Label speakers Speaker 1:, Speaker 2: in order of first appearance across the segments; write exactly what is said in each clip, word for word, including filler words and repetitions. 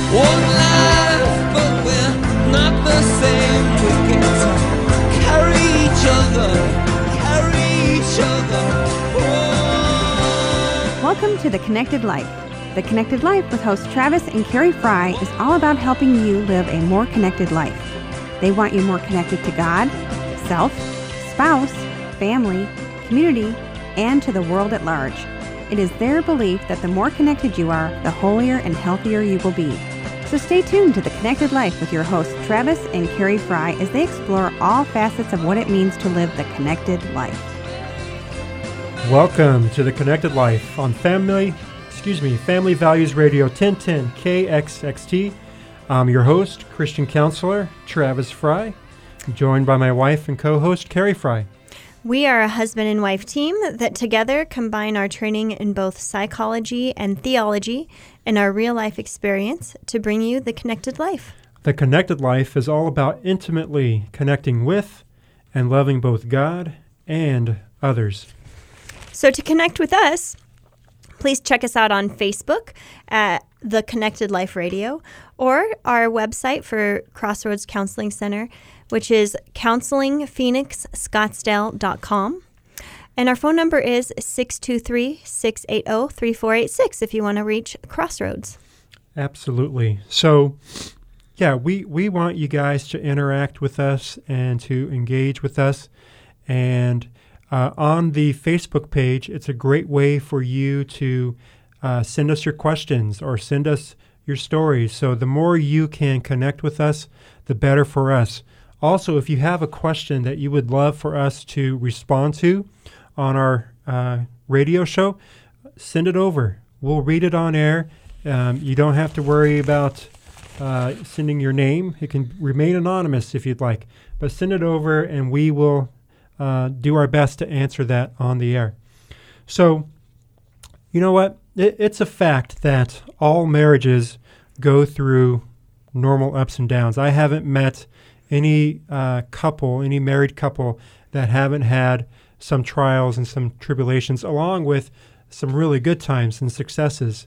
Speaker 1: One life, but we're not the same. We get to carry each other, carry each other. Oh.
Speaker 2: Welcome to The Connected Life. The Connected Life with hosts Travis and Carrie Fry is all about helping you live a more connected life. They want you more connected to God, self, spouse, family, community, and to the world at large. It is their belief that the more connected you are, the holier and healthier you will be. So stay tuned to The Connected Life with your hosts Travis and Carrie Fry as they explore all facets of what it means to live the connected life.
Speaker 3: Welcome to The Connected Life on Family, excuse me, Family Values Radio ten ten K X X T. I'm your host, Christian counselor Travis Fry, joined by my wife and co-host Carrie Fry.
Speaker 4: We are a husband and wife team that together combine our training in both psychology and theology and our real-life experience to bring you the connected life.
Speaker 3: The Connected Life is all about intimately connecting with and loving both God and others.
Speaker 4: So to connect with us, please check us out on Facebook at The Connected Life Radio or our website for Crossroads Counseling Center, which is counseling phoenix scottsdale dot com. And our phone number is six two three, six eight zero, three four eight six if you want to reach Crossroads.
Speaker 3: Absolutely. So, yeah, we, we want you guys to interact with us and to engage with us. And uh, on the Facebook page, it's a great way for you to uh, send us your questions or send us your stories. So the more you can connect with us, the better for us. Also, if you have a question that you would love for us to respond to on our uh, radio show, send it over. We'll read it on air. Um, you don't have to worry about uh, sending your name. It can remain anonymous if you'd like, but send it over and we will uh, do our best to answer that on the air. So, you know what? It, it's a fact that all marriages go through normal ups and downs. I haven't met any uh, couple, any married couple that haven't had some trials and some tribulations, along with some really good times and successes.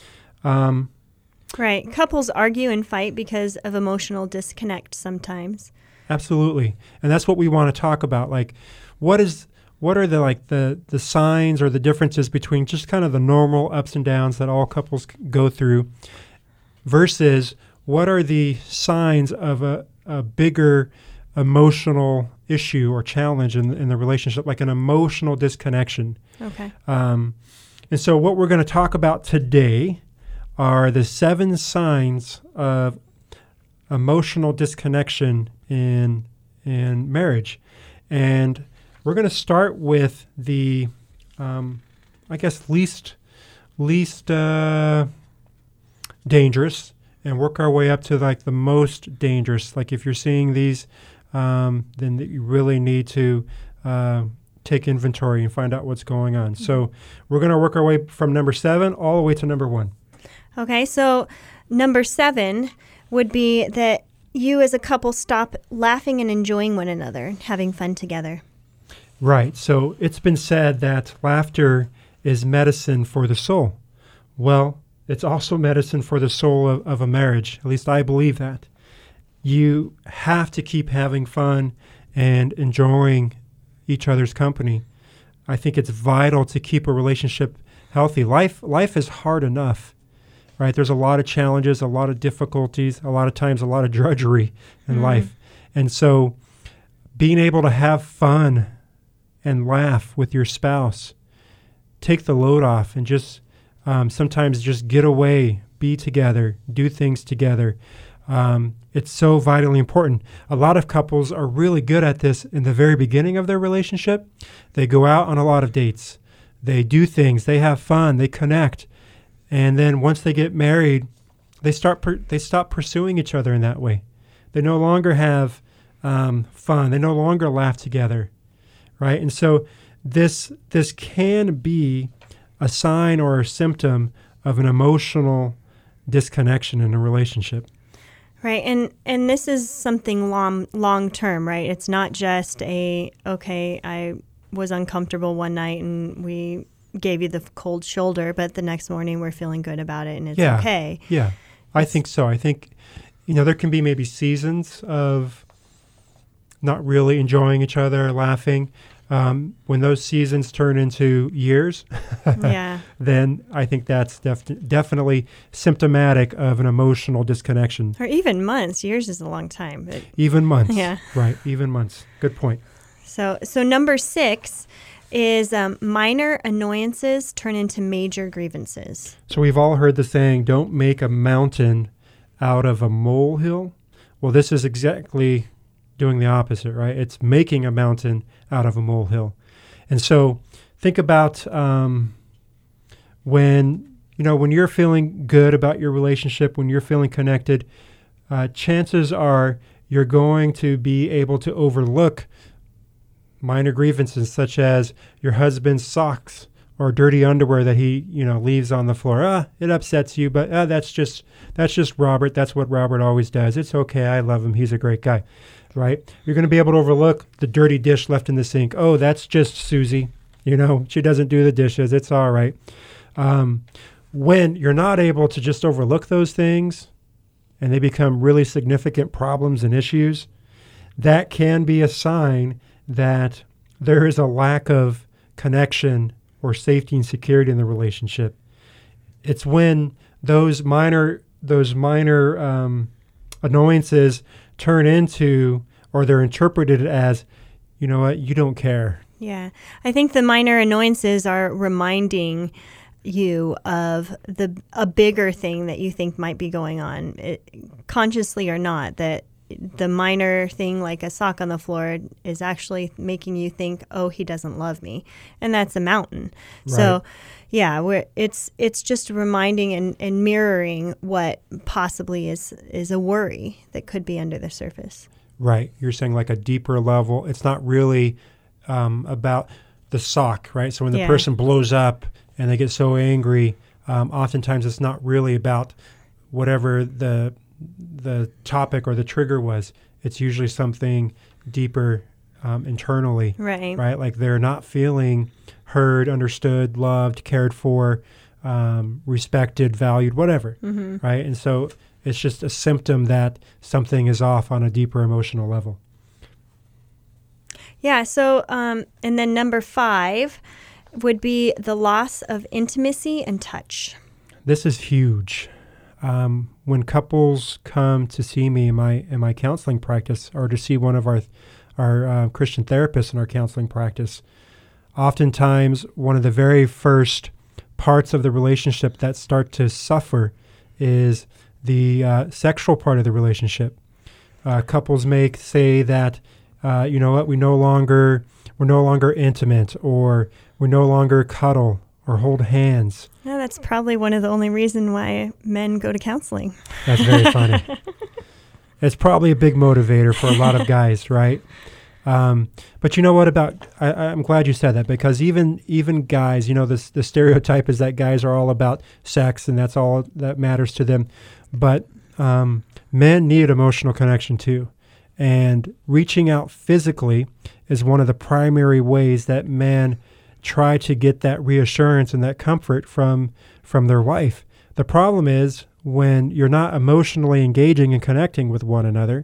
Speaker 3: Um,
Speaker 4: right. Couples argue and fight because of emotional disconnect sometimes.
Speaker 3: Absolutely. And that's what we want to talk about. Like, what is what are the like the, the signs or the differences between just kind of the normal ups and downs that all couples go through versus what are the signs of a a bigger emotional issue or challenge in, in the relationship, like an emotional disconnection.
Speaker 4: Okay.
Speaker 3: Um, and so what we're going to talk about today are the seven signs of emotional disconnection in in marriage. And we're going to start with the, um, I guess, least, least uh, dangerous, and work our way up to like the most dangerous. Like if you're seeing these, um, then you really need to uh, take inventory and find out what's going on. Mm-hmm. So we're going to work our way from number seven all the way to number one.
Speaker 4: Okay, so number seven would be that you as a couple stop laughing and enjoying one another, having fun together.
Speaker 3: Right. So it's been said that laughter is medicine for the soul. Well, it's also medicine for the soul of, of a marriage. At least I believe that. You have to keep having fun and enjoying each other's company. I think it's vital to keep a relationship healthy. Life life is hard enough, right? There's a lot of challenges, a lot of difficulties, a lot of times a lot of drudgery in mm. life. And so being able to have fun and laugh with your spouse, take the load off and just Um, sometimes just get away, be together, do things together. Um, it's so vitally important. A lot of couples are really good at this in the very beginning of their relationship. They go out on a lot of dates. They do things. They have fun. They connect. And then once they get married, they start per- they stop pursuing each other in that way. They no longer have um, fun. They no longer laugh together, right? And so this this can be a sign or a symptom of an emotional disconnection in a relationship.
Speaker 4: Right, and and this is something long long term, right? It's not just a, okay, I was uncomfortable one night and we gave you the cold shoulder, but the next morning we're feeling good about it and it's
Speaker 3: yeah.
Speaker 4: okay.
Speaker 3: Yeah, I think so. I think, you know, there can be maybe seasons of not really enjoying each other, laughing. Um, when those seasons turn into years,
Speaker 4: yeah.
Speaker 3: then I think that's def- definitely symptomatic of an emotional disconnection.
Speaker 4: Or even months. Years is a long time. But
Speaker 3: Even months.
Speaker 4: Yeah.
Speaker 3: Right, even months. Good point.
Speaker 4: So, so number six is um, minor annoyances turn into major grievances.
Speaker 3: So we've all heard the saying, don't make a mountain out of a molehill. Well, this is exactly doing the opposite, right? It's making a mountain out of a molehill. And so think about um, when, you know, when you're feeling good about your relationship, when you're feeling connected, uh, chances are you're going to be able to overlook minor grievances such as your husband's socks or dirty underwear that he, you know, leaves on the floor. Ah, it upsets you, but ah, that's just that's just Robert. That's what Robert always does. It's okay. I love him. He's a great guy, right? You're going to be able to overlook the dirty dish left in the sink. Oh, that's just Susie. You know, she doesn't do the dishes. It's all right. Um, when you're not able to just overlook those things and they become really significant problems and issues, that can be a sign that there is a lack of connection or safety and security in the relationship. It's when those minor those minor um, annoyances turn into, or they're interpreted as, you know what, you don't care.
Speaker 4: Yeah. I think the minor annoyances are reminding you of the a bigger thing that you think might be going on, it, consciously or not, that the minor thing like a sock on the floor is actually making you think, oh, he doesn't love me. And that's a mountain. Right. So, yeah, we're, it's it's just reminding and, and mirroring what possibly is, is a worry that could be under the surface.
Speaker 3: Right. You're saying like a deeper level. It's not really um, about the sock, right? So when the
Speaker 4: yeah.
Speaker 3: person blows up and they get so angry, um, oftentimes it's not really about whatever the the topic or the trigger was. It's usually something deeper um, internally,
Speaker 4: right?
Speaker 3: Right, like they're not feeling heard, understood, loved, cared for, um, respected, valued, whatever, mm-hmm. right? And so it's just a symptom that something is off on a deeper emotional level.
Speaker 4: Yeah. So, um, and then number five would be the loss of intimacy and touch.
Speaker 3: This is huge. Um, when couples come to see me in my in my counseling practice, or to see one of our our uh, Christian therapists in our counseling practice, oftentimes one of the very first parts of the relationship that start to suffer is the uh, sexual part of the relationship. Uh, couples may say that, uh, you know what, we no longer we're no longer intimate, or we no longer cuddle or hold hands.
Speaker 4: Yeah, that's probably one of the only reasons why men go to counseling.
Speaker 3: That's very funny. It's probably a big motivator for a lot of guys, right? Um, but you know what about, I, I'm glad you said that, because even even guys, you know, this, the stereotype is that guys are all about sex and that's all that matters to them. But um, men need emotional connection too. And reaching out physically is one of the primary ways that men try to get that reassurance and that comfort from from their wife. The problem is when you're not emotionally engaging and connecting with one another,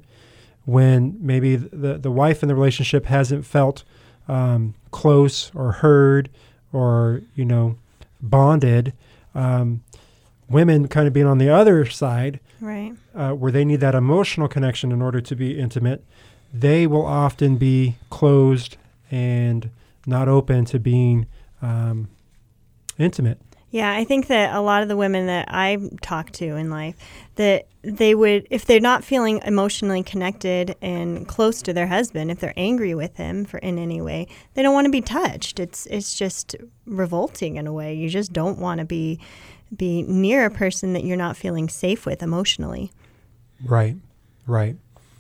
Speaker 3: when maybe the, the wife in the relationship hasn't felt um, close or heard or, you know, bonded, um, women kind of being on the other side,
Speaker 4: right,
Speaker 3: uh, where they need that emotional connection in order to be intimate, they will often be closed and not open to being um, intimate.
Speaker 4: Yeah, I think that a lot of the women that I talk to in life, that they would, if they're not feeling emotionally connected and close to their husband, if they're angry with him for in any way, they don't want to be touched. It's it's just revolting in a way. You just don't want to be be near a person that you're not feeling safe with emotionally.
Speaker 3: Right, right.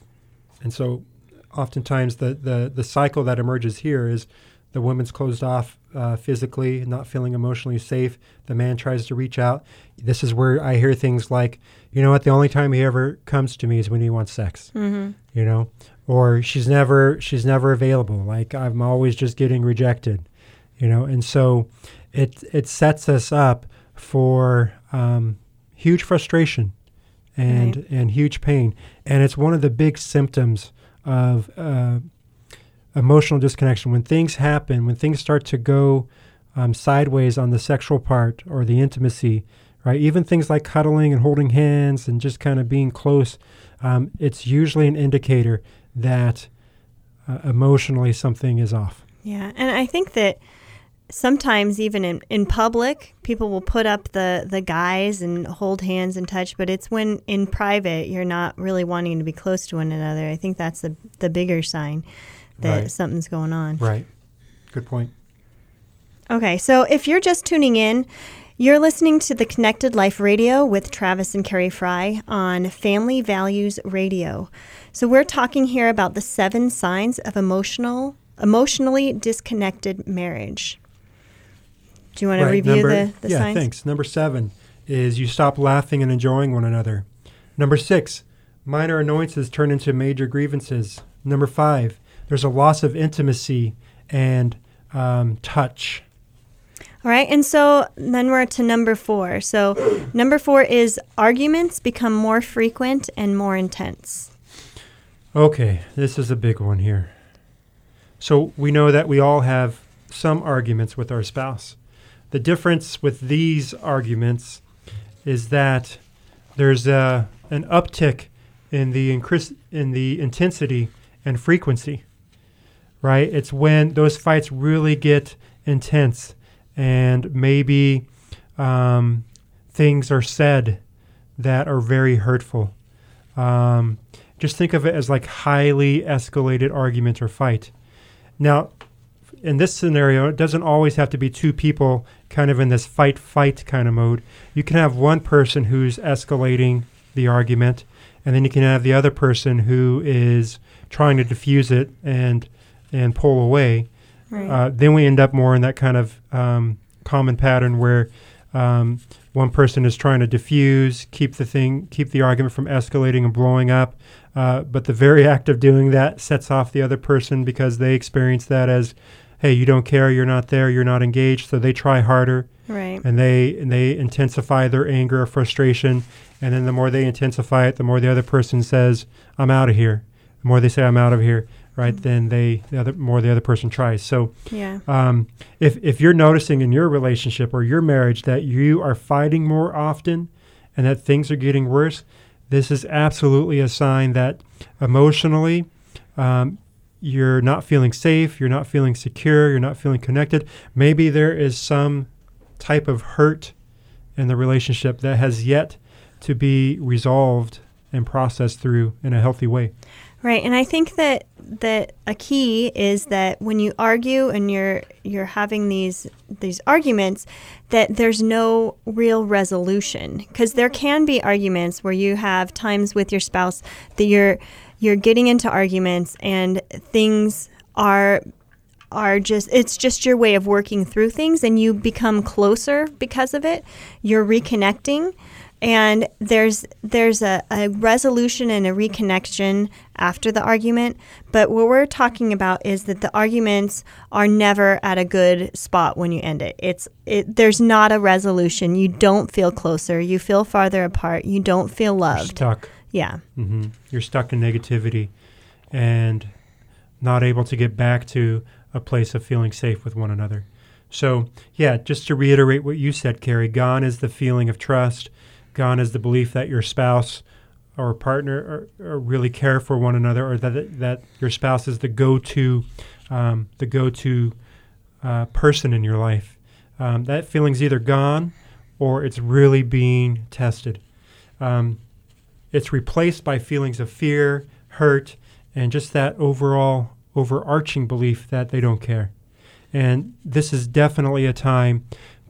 Speaker 3: And so oftentimes the, the, the cycle that emerges here is the woman's closed off uh, physically, not feeling emotionally safe. The man tries to reach out. This is where I hear things like, you know what, the only time he ever comes to me is when he wants sex, mm-hmm. you know, or she's never she's never available. Like I'm always just getting rejected, you know. And so it it sets us up for um, huge frustration and
Speaker 4: Right.
Speaker 3: and huge pain. And it's one of the big symptoms of uh, emotional disconnection. When things happen, when things start to go um, sideways on the sexual part or the intimacy, right? Even things like cuddling and holding hands and just kind of being close, um, it's usually an indicator that uh, emotionally something is off.
Speaker 4: Yeah, and I think that sometimes even in, in public, people will put up the, the guys and hold hands and touch, but it's when in private you're not really wanting to be close to one another. I think that's the, the bigger sign that
Speaker 3: Right.
Speaker 4: something's going on.
Speaker 3: Right. Good point.
Speaker 4: Okay, so if you're just tuning in, you're listening to the Connected Life Radio with Travis and Carrie Fry on Family Values Radio. So we're talking here about the seven signs of emotional, emotionally disconnected marriage. Do you want to
Speaker 3: Right,
Speaker 4: review
Speaker 3: number-
Speaker 4: the, the
Speaker 3: yeah,
Speaker 4: signs?
Speaker 3: thanks. Number seven is you stop laughing and enjoying one another. Number six, minor annoyances turn into major grievances. Number five, there's a loss of intimacy and um, touch.
Speaker 4: All right, and so then we're to number four. So number four is arguments become more frequent and more intense.
Speaker 3: Okay, this is a big one here. So we know that we all have some arguments with our spouse. The difference with these arguments is that there's a, an uptick in the increase, in the intensity and frequency, right? It's when those fights really get intense and maybe um, things are said that are very hurtful. Um, just think of it as like highly escalated argument or fight. Now, in this scenario, it doesn't always have to be two people kind of in this fight-fight kind of mode. You can have one person who's escalating the argument, and then you can have the other person who is trying to diffuse it and and pull away.
Speaker 4: Right.
Speaker 3: Uh, then we end up more in that kind of um, common pattern where um, one person is trying to diffuse, keep the thing, keep the argument from escalating and blowing up. Uh, but the very act of doing that sets off the other person because they experience that as, hey, you don't care, you're not there, you're not engaged. So they try harder,
Speaker 4: Right.
Speaker 3: and they and they intensify their anger or frustration. And then the more they intensify it, the more the other person says, "I'm out of here." The more they say, "I'm out of here," right? Mm-hmm. Then they the other more the other person tries. So
Speaker 4: Yeah.
Speaker 3: um, if if you're noticing in your relationship or your marriage that you are fighting more often and that things are getting worse, this is absolutely a sign that emotionally um, you're not feeling safe, you're not feeling secure, you're not feeling connected. Maybe there is some type of hurt in the relationship that has yet to be resolved and processed through in a healthy way.
Speaker 4: Right, and I think that that a key is that when you argue and you're you're having these these arguments, that there's no real resolution, because there can be arguments where you have times with your spouse that you're you're getting into arguments and things are are just it's just your way of working through things, and you become closer because of it. You're reconnecting. And there's there's a, a resolution and a reconnection after the argument. But what we're talking about is that the arguments are never at a good spot when you end it. It's it, there's not a resolution. You don't feel closer. You feel farther apart. You don't feel
Speaker 3: You're
Speaker 4: loved.
Speaker 3: stuck.
Speaker 4: Yeah.
Speaker 3: Mm-hmm. You're stuck in negativity and not able to get back to a place of feeling safe with one another. So, yeah, just to reiterate what you said, Carrie, gone is the feeling of trust. Gone is the belief that your spouse or partner or, or really care for one another, or that that your spouse is the go-to, um, the go-to uh, person in your life. Um, that feeling's either gone or it's really being tested. Um, it's replaced by feelings of fear, hurt, and just that overall overarching belief that they don't care. And this is definitely a time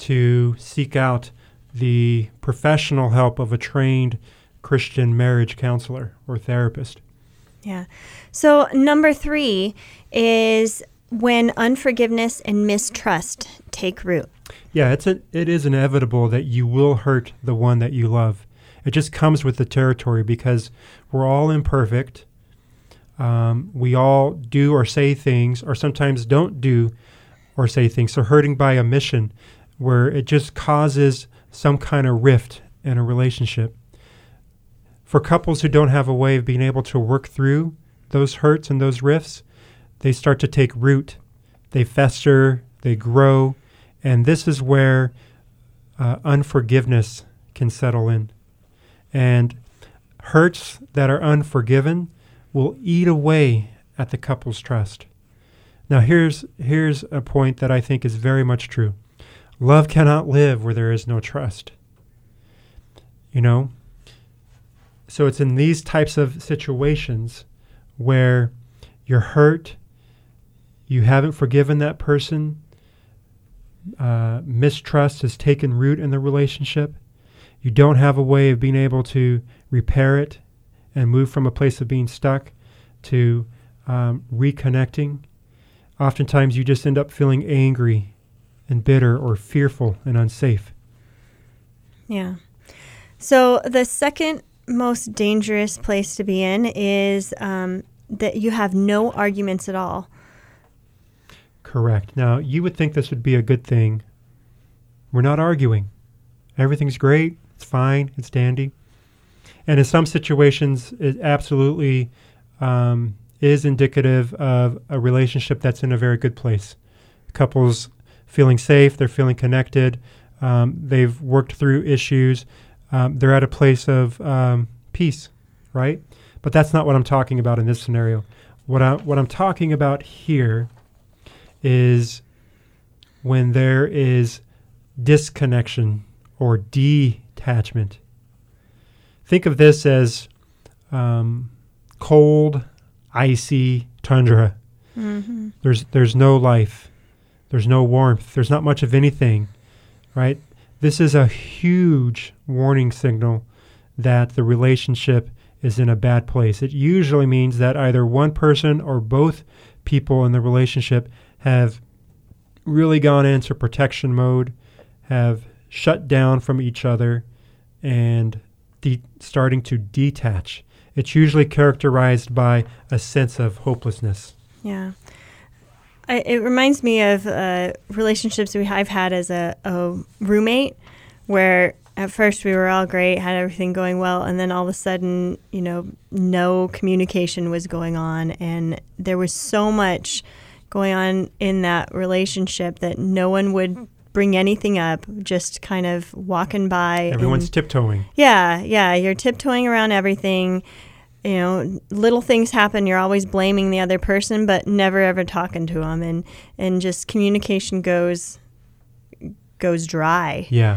Speaker 3: to seek out the professional help of a trained Christian marriage counselor or therapist.
Speaker 4: Yeah. So number three is when unforgiveness and mistrust take root.
Speaker 3: Yeah, it's a, it is inevitable that you will hurt the one that you love. It just comes with the territory because we're all imperfect. Um, we all do or say things, or sometimes don't do or say things. So hurting by omission, where it just causes some kind of rift in a relationship. For couples who don't have a way of being able to work through those hurts and those rifts, they start to take root. They fester, they grow, and this is where uh, unforgiveness can settle in. And hurts that are unforgiven will eat away at the couple's trust. Now, here's here's a point that I think is very much true. Love cannot live where there is no trust. You know? So it's in these types of situations where you're hurt, you haven't forgiven that person, uh, mistrust has taken root in the relationship, you don't have a way of being able to repair it and move from a place of being stuck to um, reconnecting. Oftentimes you just end up feeling angry and bitter or fearful and unsafe.
Speaker 4: Yeah. So the second most dangerous place to be in is um, that you have no arguments at all.
Speaker 3: Correct. Now, you would think this would be a good thing. We're not arguing. Everything's great. It's fine. It's dandy. And in some situations, it absolutely um, is indicative of a relationship that's in a very good place. Couples feeling safe. They're feeling connected. Um, they've worked through issues. Um, they're at a place of um, peace, right? But that's not what I'm talking about in this scenario. What, I, what I'm talking about here is when there is disconnection or detachment. Think of this as um, cold, icy tundra.
Speaker 4: Mm-hmm.
Speaker 3: There's there's no life. There's no warmth. There's not much of anything, right? This is a huge warning signal that the relationship is in a bad place. It usually means that either one person or both people in the relationship have really gone into protection mode, have shut down from each other, and de- starting to detach. It's usually characterized by a sense of hopelessness.
Speaker 4: Yeah. I, it reminds me of uh, relationships we I've had as a, a roommate, where at first we were all great, had everything going well, and then all of a sudden, you know, no communication was going on, and there was so much going on in that relationship that no one would bring anything up, just kind of walking by.
Speaker 3: Everyone's
Speaker 4: and,
Speaker 3: tiptoeing.
Speaker 4: Yeah, yeah, you're tiptoeing around everything. You know, little things happen, you're always blaming the other person, but never ever talking to them, and, and just communication goes goes dry.
Speaker 3: Yeah.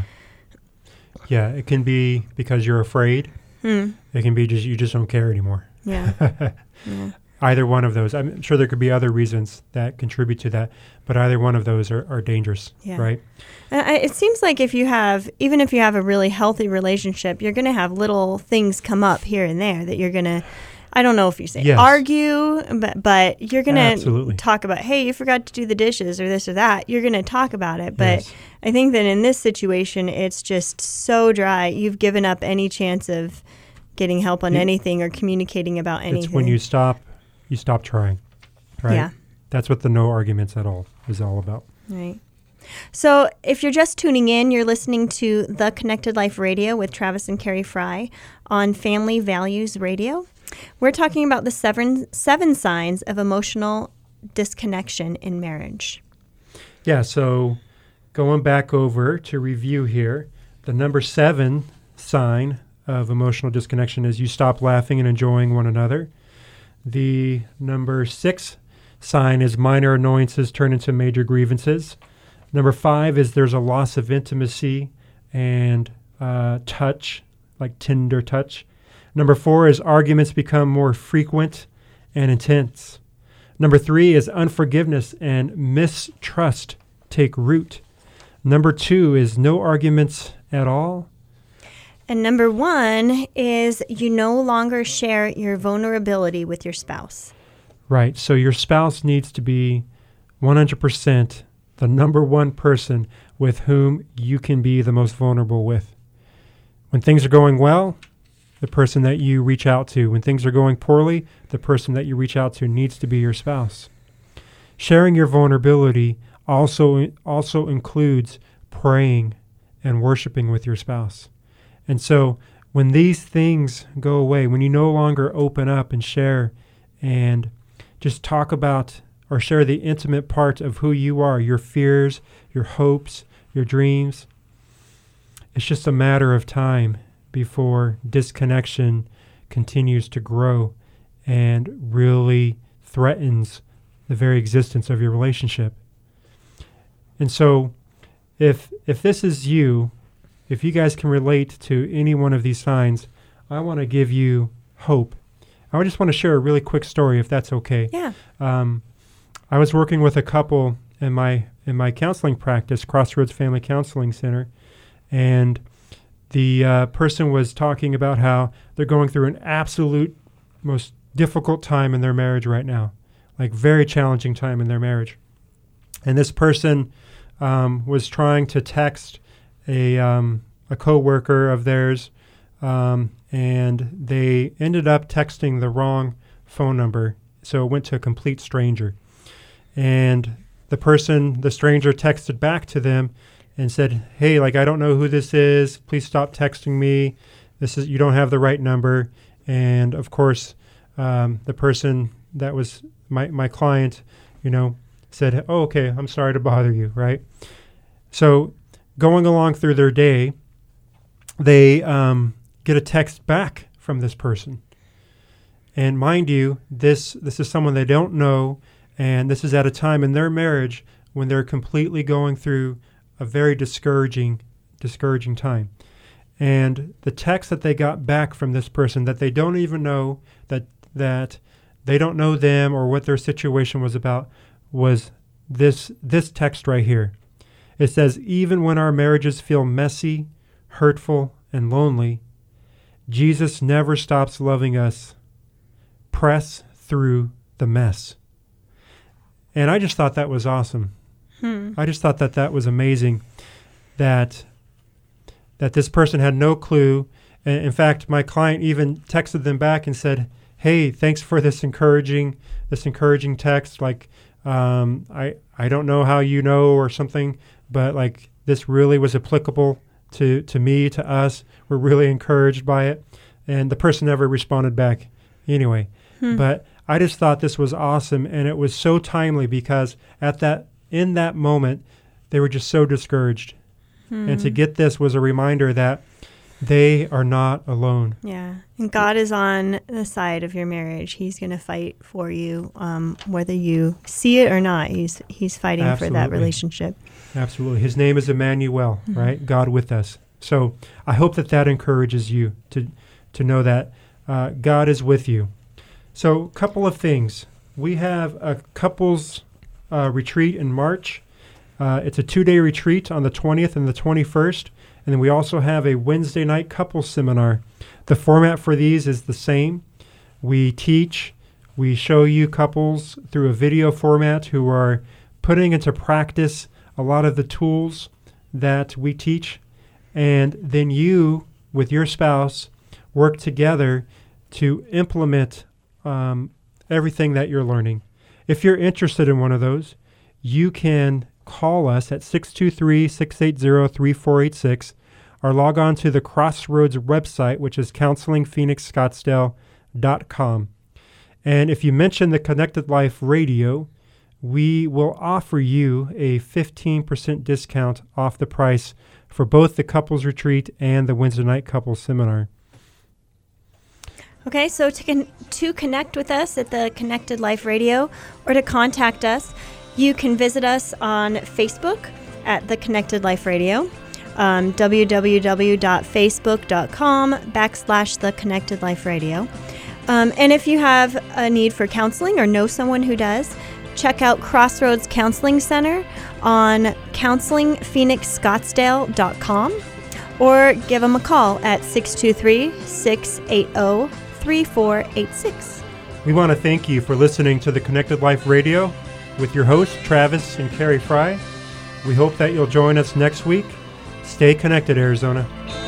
Speaker 3: Yeah, it can be because you're afraid.
Speaker 4: Hmm.
Speaker 3: It can be just you just don't care anymore.
Speaker 4: Yeah. yeah.
Speaker 3: Either one of those. I'm sure there could be other reasons that contribute to that, but either one of those are, are dangerous,
Speaker 4: Yeah.
Speaker 3: right?
Speaker 4: And I, it seems like if you have, even if you have a really healthy relationship, you're going to have little things come up here and there that you're going to, I don't know if you say
Speaker 3: Yes.
Speaker 4: argue, but, but you're going to
Speaker 3: Absolutely.
Speaker 4: talk about, hey, you forgot to do the dishes or this or that. You're going to talk about it. But
Speaker 3: Yes.
Speaker 4: I think that in this situation, it's just so dry. You've given up any chance of getting help on
Speaker 3: You-
Speaker 4: anything or communicating about anything.
Speaker 3: It's when you stop, you stop trying, right?
Speaker 4: Yeah.
Speaker 3: That's what the no arguments at all is all about.
Speaker 4: Right. So if you're just tuning in, you're listening to The Connected Life Radio with Travis and Carrie Fry on Family Values Radio. We're talking about the seven, seven signs of emotional disconnection in marriage.
Speaker 3: Yeah, so going back over to review here, the number seven sign of emotional disconnection is you stop laughing and enjoying one another. The number six sign is minor annoyances turn into major grievances. Number five is there's a loss of intimacy and uh, touch, like tender touch. Number four is arguments become more frequent and intense. Number three is unforgiveness and mistrust take root. Number two is no arguments at all.
Speaker 4: And number one is you no longer share your vulnerability with your spouse.
Speaker 3: Right. So your spouse needs to be one hundred percent the number one person with whom you can be the most vulnerable with. When things are going well, the person that you reach out to. When things are going poorly, the person that you reach out to needs to be your spouse. Sharing your vulnerability also also includes praying and worshiping with your spouse. And so when these things go away, when you no longer open up and share and just talk about or share the intimate part of who you are, your fears, your hopes, your dreams, it's just a matter of time before disconnection continues to grow and really threatens the very existence of your relationship. And so if if this is you, if you guys can relate to any one of these signs, I want to give you hope. I just want to share a really quick story, if that's okay.
Speaker 4: Yeah.
Speaker 3: Um, I was working with a couple in my in my counseling practice, Crossroads Family Counseling Center, and the uh, person was talking about how they're going through an absolute most difficult time in their marriage right now, like very challenging time in their marriage. And this person um, was trying to text a um, a coworker of theirs, um, and they ended up texting the wrong phone number, so it went to a complete stranger. And the person, the stranger, texted back to them and said, "Hey, like I don't know who this is. Please stop texting me. This is you don't have the right number." And of course, um, the person that was my my client, you know, said, "Oh, okay, I'm sorry to bother you," right? So going along through their day, they um, get a text back from this person. And mind you, this this is someone they don't know, and this is at a time in their marriage when they're completely going through a very discouraging, discouraging time. And the text that they got back from this person that they don't even know, that that they don't know them or what their situation was about, was this this text right here. It says, "Even when our marriages feel messy, hurtful, and lonely, Jesus never stops loving us. Press through the mess." And I just thought that was awesome. Hmm. I just thought that that was amazing, that that this person had no clue. And in fact, my client even texted them back and said, "Hey, thanks for this encouraging this encouraging text. Like, um, I I don't know how you know or something, but like this really was applicable to, to me, to us. We're really encouraged by it." And the person never responded back anyway. Hmm. But I just thought this was awesome, and it was so timely because at that in that moment, they were just so discouraged. Hmm. And to get this was a reminder that they are not alone.
Speaker 4: Yeah. And God is on the side of your marriage. He's going to fight for you, um, whether you see it or not. He's he's fighting
Speaker 3: Absolutely.
Speaker 4: for that relationship.
Speaker 3: Absolutely. His name is Emmanuel, mm-hmm. right? God with us. So I hope that that encourages you to to know that uh, God is with you. So a couple of things. We have a couples uh, retreat in March. Uh, it's a two-day retreat on the twentieth and the twenty-first. And then we also have a Wednesday night couples seminar. The format for these is the same. We teach, we show you couples through a video format who are putting into practice a lot of the tools that we teach. And then you, with your spouse, work together to implement um, everything that you're learning. If you're interested in one of those, you can call us at six two three, six eight zero, three four eight six or log on to the Crossroads website, which is counseling phoenix scottsdale dot com. And if you mention the Connected Life Radio, we will offer you a fifteen percent discount off the price for both the couples retreat and the Wednesday night couples seminar.
Speaker 4: Okay, so to con- to connect with us at the Connected Life Radio or to contact us, you can visit us on Facebook at the Connected Life Radio, um, www.facebook.com backslash the Connected Life Radio. Um, and if you have a need for counseling or know someone who does, check out Crossroads Counseling Center on counseling phoenix scottsdale dot com or give them a call at six two three, six eight zero, three four eight six.
Speaker 3: We want to thank you for listening to the Connected Life Radio with your hosts, Travis and Carrie Fry. We hope that you'll join us next week. Stay connected, Arizona.